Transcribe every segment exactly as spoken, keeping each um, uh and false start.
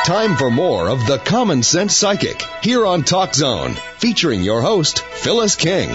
time for more of The Common Sense Psychic here on Talk Zone, featuring your host, Phyllis King.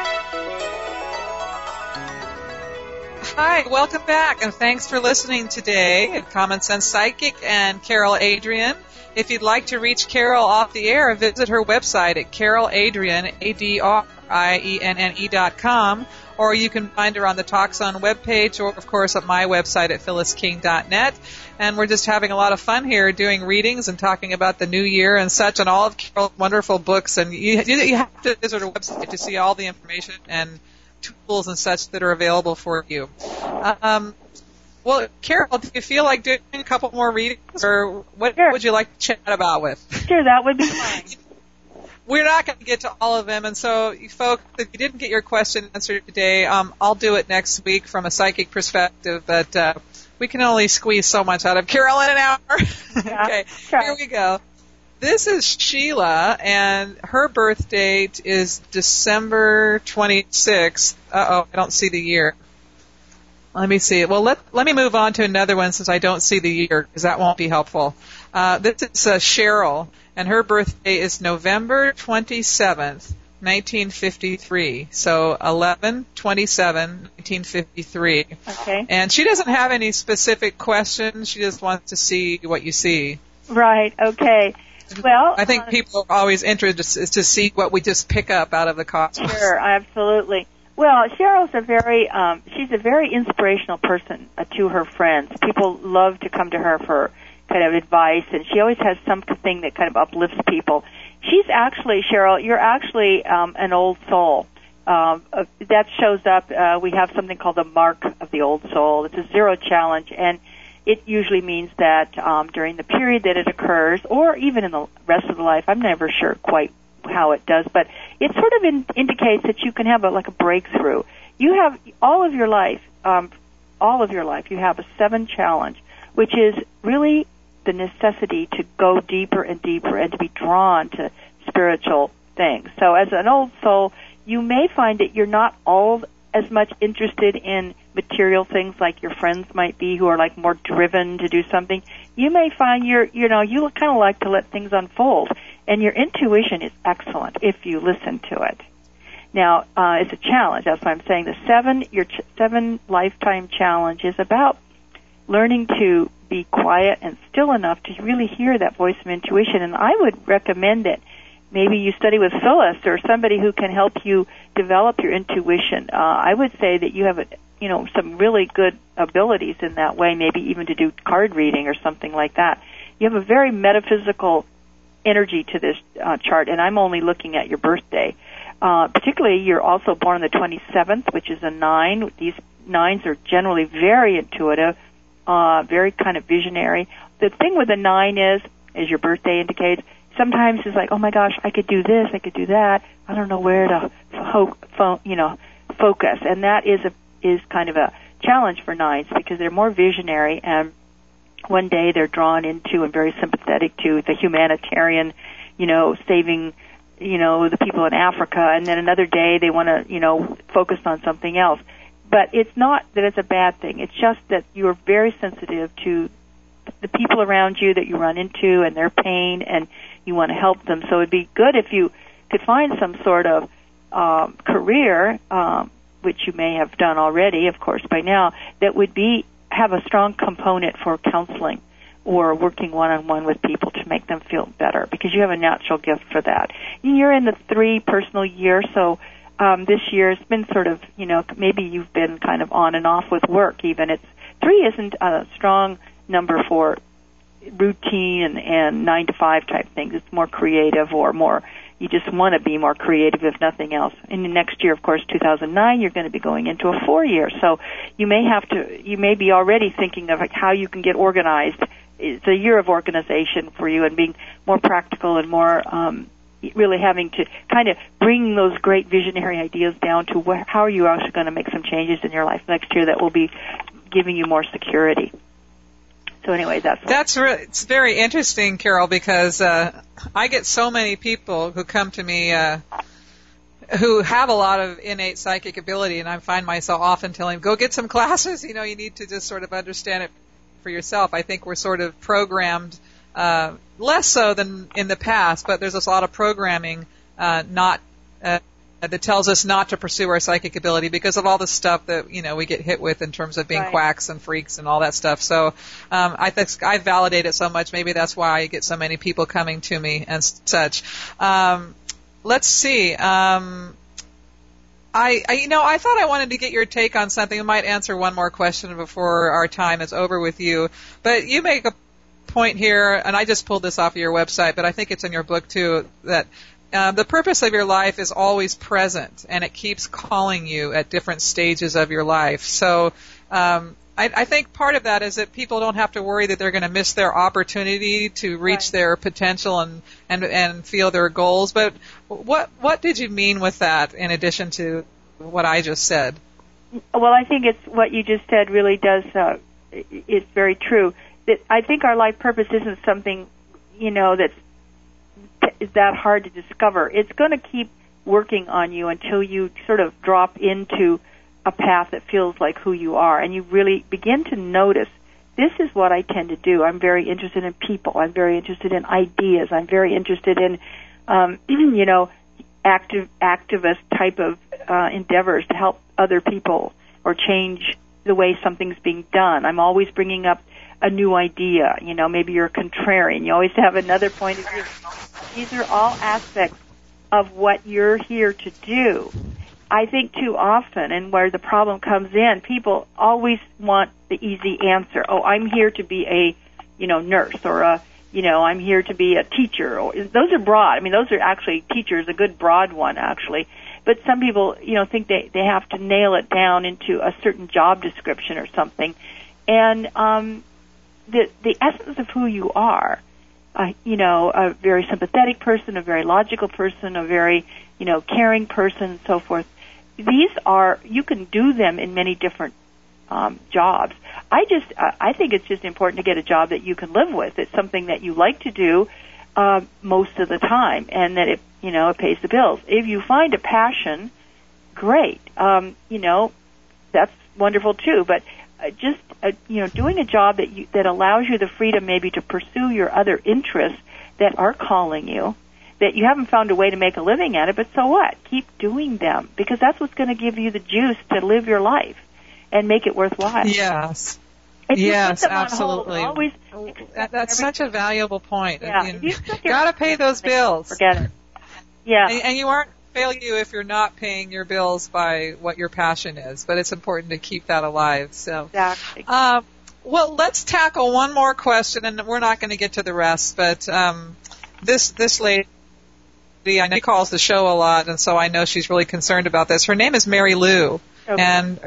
Hi, welcome back, and thanks for listening today at Common Sense Psychic and Carol Adrienne. If you'd like to reach Carol off the air, visit her website at carol adrienne, A D R I E N N E dot com, or you can find her on the TalkZone webpage, or, of course, at my website at phyllis king dot net. And we're just having a lot of fun here doing readings and talking about the new year and such, and all of Carol's wonderful books. And you, you have to visit her website to see all the information and tools and such that are available for you. Um, well, Carol, do you feel like doing a couple more readings, or what sure. would you like to chat about with? Sure, that would be fine. We're not going to get to all of them, and so, you folks, if you didn't get your question answered today, um, I'll do it next week from a psychic perspective, but uh, we can only squeeze so much out of Carol in an hour. Yeah, okay, sure. Here we go. This is Sheila, and her birth date is December twenty-sixth. Uh-oh, I don't see the year. Let me see. Well, let let me move on to another one since I don't see the year, because that won't be helpful. Uh, this is uh, Cheryl, and her birthday is November twenty-seventh, nineteen fifty-three. So eleven twenty-seven, nineteen fifty-three. Okay. And she doesn't have any specific questions. She just wants to see what you see. Right. Okay. Well, I think uh, people are always interested to see what we just pick up out of the cosmos. Sure, absolutely. Well, Cheryl's a very, um, she's a very inspirational person uh, to her friends. People love to come to her for kind of advice, and she always has something that kind of uplifts people. She's actually, Cheryl, you're actually um, an old soul. Um, uh, that shows up, uh, we have something called the mark of the old soul. It's a zero challenge, and it usually means that um, during the period that it occurs, or even in the rest of the life, I'm never sure quite how it does, but it sort of in, indicates that you can have a, like a breakthrough. You have all of your life, um, all of your life, you have a seven challenge, which is really the necessity to go deeper and deeper and to be drawn to spiritual things. So as an old soul, you may find that you're not all as much interested in material things like your friends might be, who are like more driven to do something. You may find you're, you know, you kind of like to let things unfold, and your intuition is excellent if you listen to it. Now, uh, it's a challenge. That's why I'm saying the seven, your ch- seven lifetime challenge is about learning to be quiet and still enough to really hear that voice of intuition. And I would recommend it. Maybe you study with Phyllis or somebody who can help you develop your intuition. Uh, I would say that you have, a, you know, some really good abilities in that way, maybe even to do card reading or something like that. You have a very metaphysical energy to this uh, chart, and I'm only looking at your birthday. Uh, particularly, you're also born on the twenty-seventh, which is a nine. These nines are generally very intuitive, uh, very kind of visionary. The thing with a nine is, as your birthday indicates, sometimes it's like, oh my gosh, I could do this, I could do that. I don't know where to, fo- fo- you know, focus, and that is a is kind of a challenge for nines because they're more visionary, and one day they're drawn into and very sympathetic to the humanitarian, you know, saving, you know, the people in Africa, and then another day they want to, you know, focus on something else. But it's not that it's a bad thing. It's just that you're very sensitive to the people around you that you run into and their pain, and you want to help them. So it'd be good if you could find some sort of um, career, um, which you may have done already, of course, by now, that would be have a strong component for counseling or working one-on-one with people to make them feel better, because you have a natural gift for that. You're in the three personal year, so um, this year has been sort of, you know, maybe you've been kind of on and off with work even. It's three isn't a strong number for routine and, and nine to five type things. It's more creative, or more, you just want to be more creative if nothing else. In the next year, of course, two thousand nine, you're going to be going into a four year. So you may have to, you may be already thinking of how you can get organized. It's a year of organization for you and being more practical and more, um, really having to kind of bring those great visionary ideas down to where, how are you actually going to make some changes in your life next year that will be giving you more security. So anyway, that's that's re- it's very interesting, Carol, because uh, I get so many people who come to me uh, who have a lot of innate psychic ability, and I find myself often telling them, "Go get some classes. You know, you need to just sort of understand it for yourself." I think we're sort of programmed uh, less so than in the past, but there's a lot of programming uh, not uh, that tells us not to pursue our psychic ability because of all the stuff that, you know, we get hit with in terms of being right. quacks and freaks and all that stuff. So um, I think I validate it so much. Maybe that's why I get so many people coming to me and such. Um, let's see. Um, I, I, you know, I thought I wanted to get your take on something. I might answer one more question before our time is over with you. But you make a point here, and I just pulled this off of your website, but I think it's in your book too, that Um, the purpose of your life is always present, and it keeps calling you at different stages of your life. So um, I, I think part of that is that people don't have to worry that they're going to miss their opportunity to reach right. their potential and, and, and feel their goals. But what what did you mean with that in addition to what I just said? Well, I think it's what you just said really does, uh, is very true. That I think our life purpose isn't something, you know, that's is that hard to discover. It's going to keep working on you until you sort of drop into a path that feels like who you are, and you really begin to notice, this is what I tend to do. I'm very interested in people. I'm very interested in ideas. I'm very interested in, um, you know, active activist type of uh, endeavors to help other people or change the way something's being done. I'm always bringing up a new idea. You know, maybe you're a contrarian. You always have another point of view. These are all aspects of what you're here to do. I think too often, and where the problem comes in, people always want the easy answer. Oh, I'm here to be a, you know, nurse, or a, you know, I'm here to be a teacher. Or, those are broad. I mean, those are actually, teacher is a good broad one, actually. But some people, you know, think they, they have to nail it down into a certain job description or something. And um, the the essence of who you are, uh, you know, a very sympathetic person, a very logical person, a very, you know, caring person, and so forth. These are, you can do them in many different um, jobs. I just, uh, I think it's just important to get a job that you can live with. It's something that you like to do uh, most of the time, and that it, you know, it pays the bills. If you find a passion, great. Um, you know, that's wonderful too. But uh, just, uh, you know, doing a job that you, that allows you the freedom maybe to pursue your other interests that are calling you, that you haven't found a way to make a living at it, but so what? Keep doing them, because that's what's going to give you the juice to live your life and make it worthwhile. Yes. If yes, absolutely. Hold, always that, that's such a valuable point. Yeah. You got to pay those bills. Forget it. Yeah. And, and you aren't fail you if you're not paying your bills by what your passion is, but it's important to keep that alive. So. Exactly. Uh, well, let's tackle one more question, and we're not going to get to the rest, but um, this this lady, I know she calls the show a lot, and so I know she's really concerned about this. Her name is Mary Lou, okay. and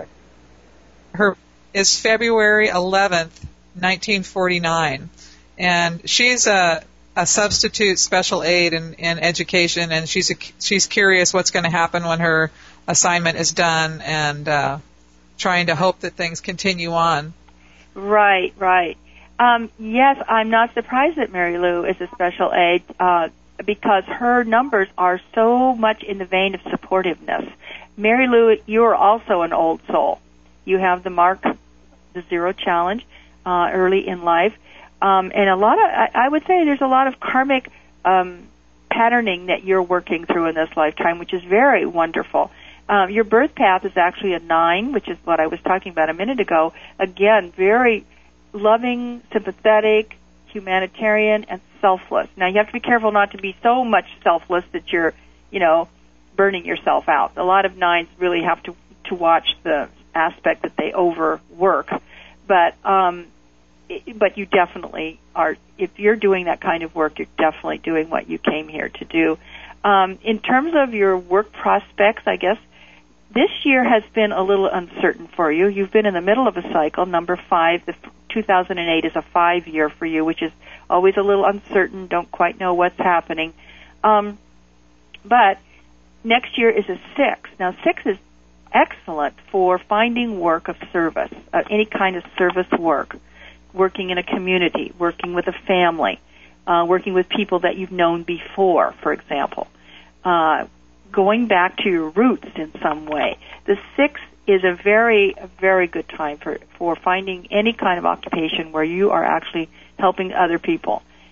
her is February eleventh, nineteen forty-nine, and she's a, a substitute special aide in, in education, and she's a, she's curious what's going to happen when her assignment is done, and uh, trying to hope that things continue on. Right, right. Um, yes, I'm not surprised that Mary Lou is a special aide. Uh, because her numbers are so much in the vein of supportiveness. Mary Lou, you're also an old soul. You have the mark, the zero challenge, uh, early in life. Um, and a lot of, I, I would say there's a lot of karmic um, patterning that you're working through in this lifetime, which is very wonderful. Um, your birth path is actually a nine, which is what I was talking about a minute ago. Again, very loving, sympathetic, humanitarian, and selfless. Now, you have to be careful not to be so much selfless that you're, you know, burning yourself out. A lot of nines really have to to watch the aspect that they overwork. But um, it, but you definitely are. If you're doing that kind of work, you're definitely doing what you came here to do. Um, in terms of your work prospects, I guess this year has been a little uncertain for you. You've been in the middle of a cycle. Number five, the two thousand eight is a five-year for you, which is always a little uncertain, don't quite know what's happening. Um, but next year is a six. Now, six is excellent for finding work of service, uh, any kind of service work, working in a community, working with a family, uh, working with people that you've known before, for example, uh, going back to your roots in some way. The six is a very, a very good time for, for finding any kind of occupation where you are actually helping other people.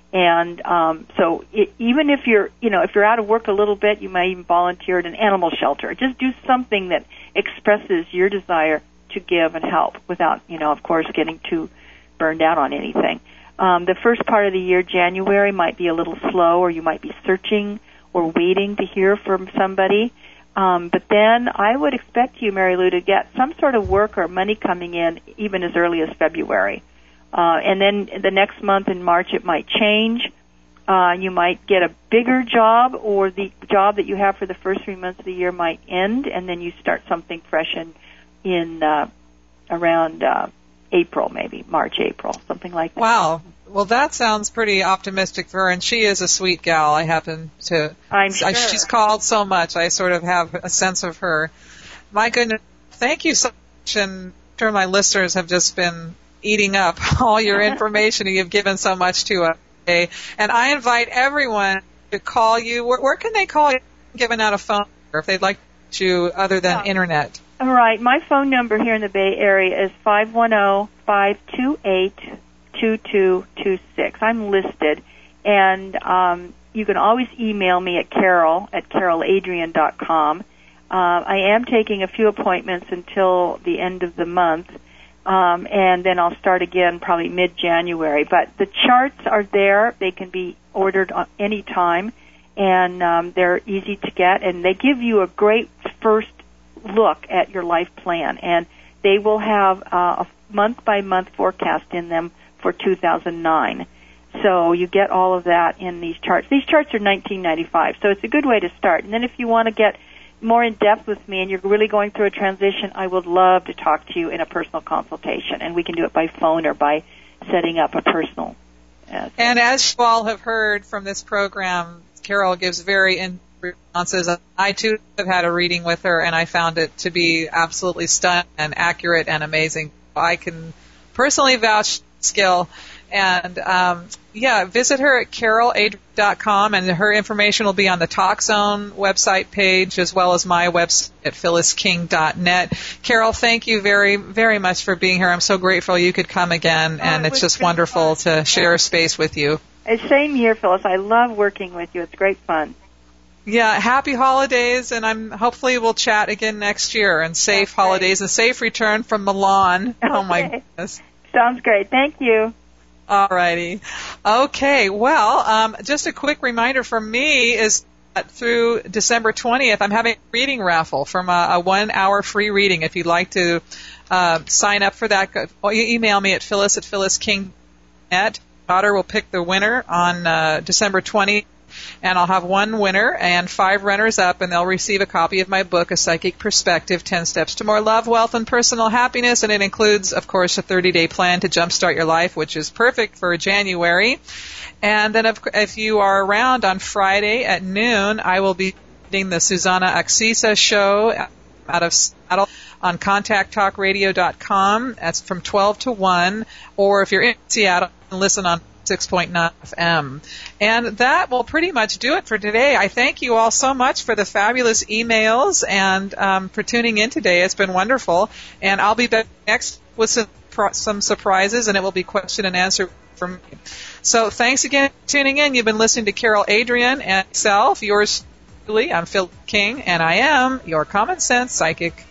And um, so it, even if you're, you know, if you're out of work a little bit, you might even volunteer at an animal shelter. Just do something that expresses your desire to give and help without, you know, of course, getting too burned out on anything. Um, the first part of the year, January, might be a little slow, or you might be searching or waiting to hear from somebody. Um, but then I would expect you, Mary Lou, to get some sort of work or money coming in even as early as February. Uh, and then the next month in March it might change. Uh, you might get a bigger job, or the job that you have for the first three months of the year might end, and then you start something fresh in, in uh, around uh, April, maybe, March, April, something like that. Wow. Well, that sounds pretty optimistic for her, and she is a sweet gal. I happen to... I'm sure. I, she's called so much, I sort of have a sense of her. My goodness, thank you so much, and I'm sure my listeners have just been eating up all your information, and you've given so much to us today. And I invite everyone to call you. Where, where can they call you? Giving out a phone number if they'd like to, other than yeah. internet. All right. My phone number here in the Bay Area is five one zero, five two eight, two two two six. I'm listed. And um, you can always email me at carol at carol adrian dot com. Uh, I am taking a few appointments until the end of the month. Um, and then I'll start again probably mid-January. But the charts are there. They can be ordered any time, and um, they're easy to get. And they give you a great first look at your life plan. And they will have uh, a month-by-month forecast in them for two thousand nine. So you get all of that in these charts. These charts are nineteen ninety-five, so it's a good way to start. And then if you want to get more in depth with me and you're really going through a transition, I would love to talk to you in a personal consultation, and we can do it by phone or by setting up a personal. Uh, and as you all have heard from this program, Carol gives very in responses. I too have had a reading with her, and I found it to be absolutely stunning and accurate and amazing. I can personally vouch for skill. And, um, yeah, visit her at carol adrian dot com, and her information will be on the Talk Zone website page as well as my website at phyllis king dot net. Carol, thank you very, very much for being here. I'm so grateful you could come again, and oh, it's just wonderful fun. to share space with you. Same here, Phyllis. I love working with you. It's great fun. Yeah, happy holidays, and I'm hopefully we'll chat again next year, and safe okay. holidays and safe return from Milan. Okay. Oh, my goodness. Sounds great. Thank you. All righty. Okay, well, um, just a quick reminder from me is that through December twentieth, I'm having a reading raffle from a, a one-hour free reading. If you'd like to uh, sign up for that, go, you email me at phyllis at phyllis king dot net. Daughter will pick the winner on uh, December twentieth, and I'll have one winner and five runners-up, and they'll receive a copy of my book, A Psychic Perspective, ten Steps to More Love, Wealth, and Personal Happiness, and it includes, of course, a thirty-day plan to jumpstart your life, which is perfect for January. And then if, if you are around on Friday at noon, I will be doing the Susanna Axisa show out of Seattle on contact talk radio dot com. That's from twelve to one, or if you're in Seattle, listen on six point nine F M. And that will pretty much do it for today. I thank you all so much for the fabulous emails and um, for tuning in today. It's been wonderful. And I'll be back next with some, some surprises, and it will be question and answer from me. So thanks again for tuning in. You've been listening to Carol Adrian and myself, yours truly. I'm Phil King, and I am your Common Sense Psychic.